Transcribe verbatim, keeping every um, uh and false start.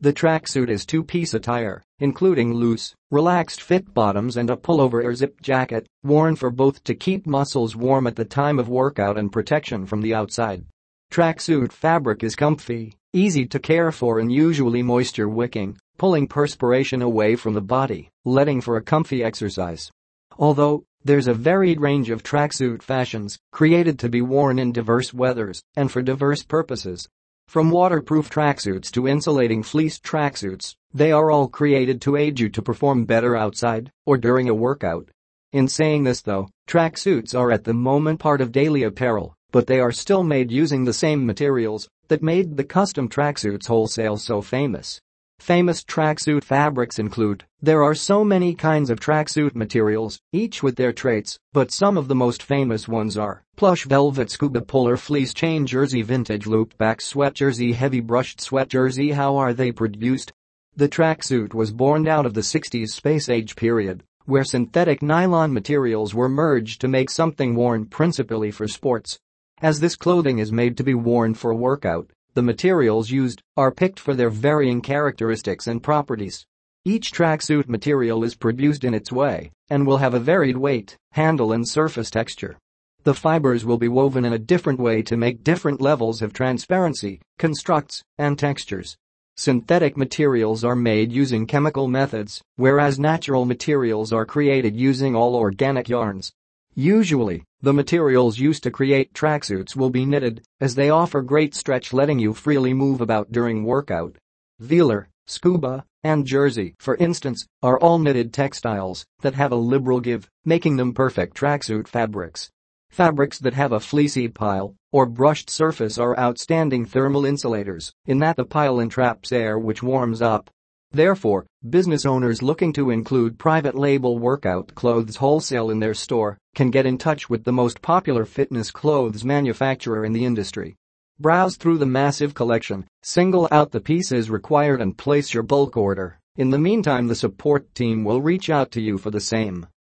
The tracksuit is two-piece attire, including loose, relaxed fit bottoms and a pullover or zip jacket, worn for both to keep muscles warm at the time of workout and protection from the outside. Tracksuit fabric is comfy, easy to care for and usually moisture-wicking, pulling perspiration away from the body, letting for a comfy exercise. Although, there's a varied range of tracksuit fashions, created to be worn in diverse weathers and for diverse purposes. From waterproof tracksuits to insulating fleece tracksuits, they are all created to aid you to perform better outside or during a workout. In saying this though, tracksuits are at the moment part of daily apparel, but they are still made using the same materials that made the custom tracksuits wholesale so famous. Famous tracksuit fabrics include, there are so many kinds of tracksuit materials, each with their traits, but some of the most famous ones are plush velvet scuba polar fleece chain jersey vintage looped back sweat jersey heavy brushed sweat jersey. How are they produced? The tracksuit was born out of the sixties space age period, where synthetic nylon materials were merged to make something worn principally for sports. As this clothing is made to be worn for a workout, the materials used are picked for their varying characteristics and properties. Each tracksuit material is produced in its way and will have a varied weight, handle and surface texture. The fibers will be woven in a different way to make different levels of transparency, constructs, and textures. Synthetic materials are made using chemical methods, whereas natural materials are created using all organic yarns. Usually, the materials used to create tracksuits will be knitted, as they offer great stretch letting you freely move about during workout. Velour, scuba, and jersey, for instance, are all knitted textiles that have a liberal give, making them perfect tracksuit fabrics. Fabrics that have a fleecy pile or brushed surface are outstanding thermal insulators, in that the pile entraps air which warms up. Therefore, business owners looking to include private label workout clothes wholesale in their store can get in touch with the most popular fitness clothes manufacturer in the industry. Browse through the massive collection, single out the pieces required and place your bulk order. In the meantime, the support team will reach out to you for the same.